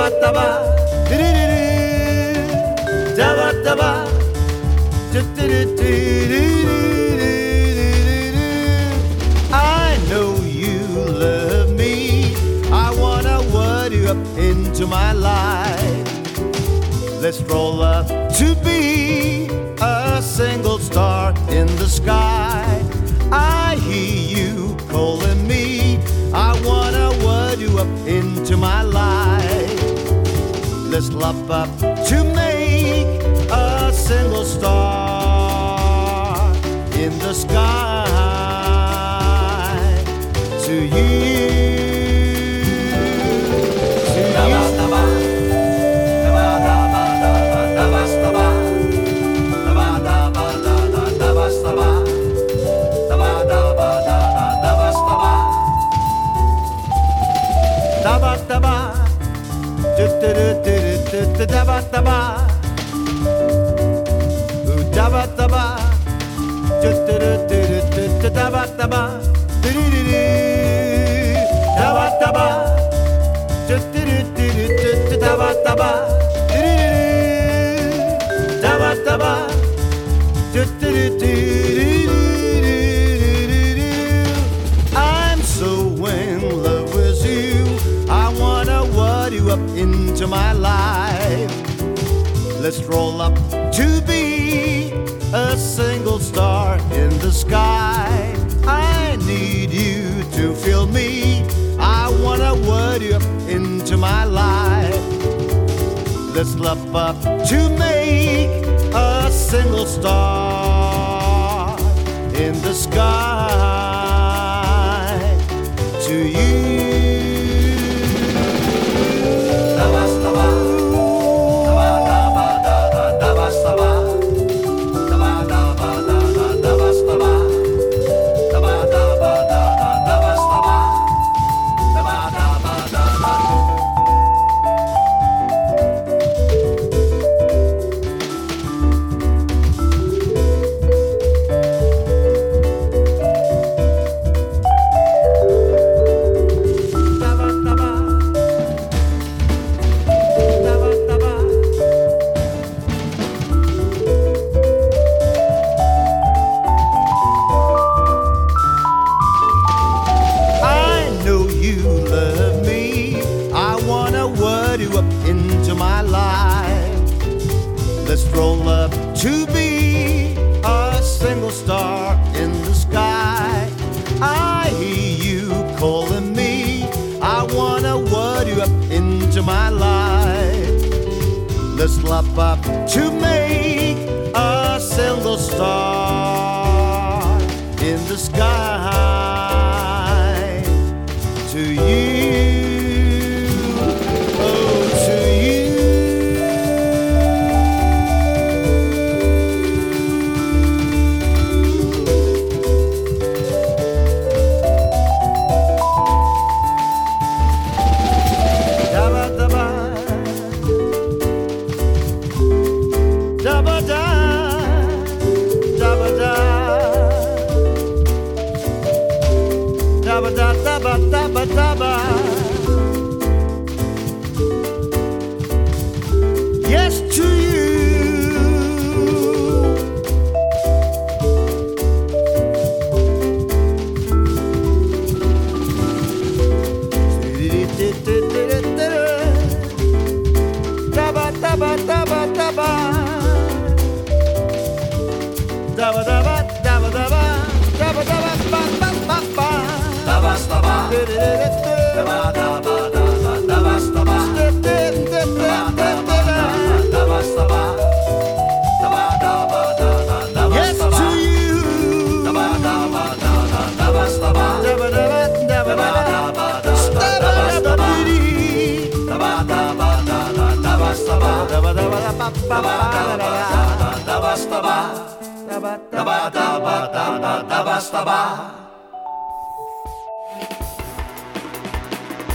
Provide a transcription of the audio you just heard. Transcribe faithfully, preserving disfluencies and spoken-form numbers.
daba, daba daba, I know you love me. I wanna word you up into my life. Let's roll up to be a single star in the sky. I hear you calling me. I wanna word you up into my life. Let's love up to make a single star in the sky. To you. Daba daba, do do do do do do daba daba, ooh daba daba, do do do do do do daba daba, do do do do, daba daba, do do do do do do daba daba, do do do, daba daba, do do do do. I'm so in love with you. I wanna word you up into my life. Let's roll up to be a single star in the sky. I need you to feel me. I wanna word you up into my life. Let's love up to make a single star in the sky. To you. You up into my life. Let's roll up to be a single star in the sky. I hear you calling me. I wanna word you up into my life. Let's love up to make a single star in the sky. To you. Daba da, daba da, daba da, daba daba daba. Yes to you. Daba daba daba daba. Daba daba daba daba daba daba ba ba ba ba daba daba daba daba daba daba yes to you. Daba daba daba daba daba daba daba daba daba daba